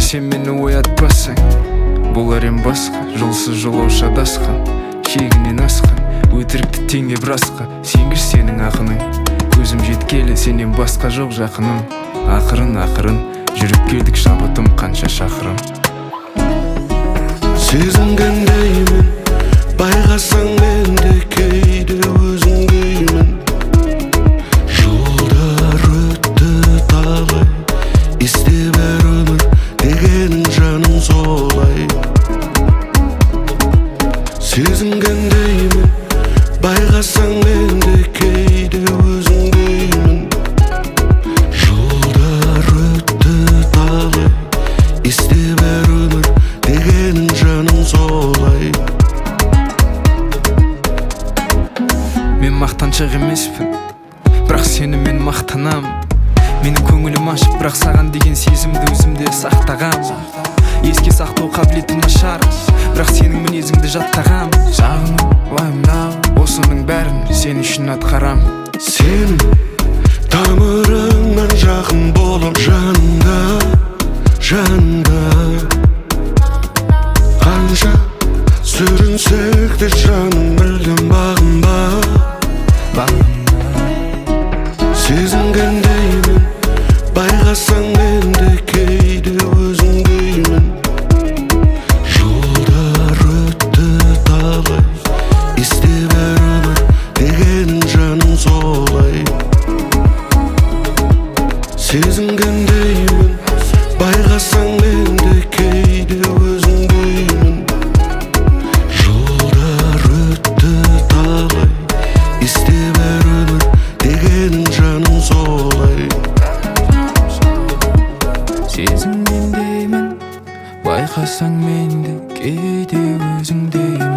сен мені оятпасаң, бұл әлем басқа. Жолсыз жолаушы адасқан, шегінен асқан, өтірікті теңеп расқа. Сенгіш сенің ақының, көзім жеткелі сенен басқа жоқ жақыным. Ақырын жүріп келдік шабытым қанша шақырым. Сезінгендеймін, байқасаң мен де кейде өзіңдеймін. Жылдар өтті талай, есте бәр өмір дегенің жаным солай. Сезінгендеймін, байқасаң мен де кейде өзіңдеймін. Жылдар өтті талай, есте бәр өмір дегенің жаным солай. Мен мақтаншақ емеспін, бірақ сені мен мақтанам. Менің көңілім ашық, бірақ саған деген сезімді өзімде сақтағам. Еске сақтау қабілетім нашар, бірақ сенің мінезіңді жаттағам. Сағыну, уайымдау, осының бәрін сен үшін атқарам. Сен тамырыңнан жақын болып жанымда, жанымда. Қанша сүрінсек те жаным мүлдем бағынба. Сезінгендеймін, байқасаң мен де кейде өзіңдеймін. Жылдар өтті талай, есте бәр өмір дегенің жаным солай. Сезінгендеймін, байқасаң мен де кейде өзіңдеймін. Жылдар өтті талай, есте бәр өмір дегенің жаным солай. Сезінгендеймін, байқасаң мен де кейде өзіңдеймін.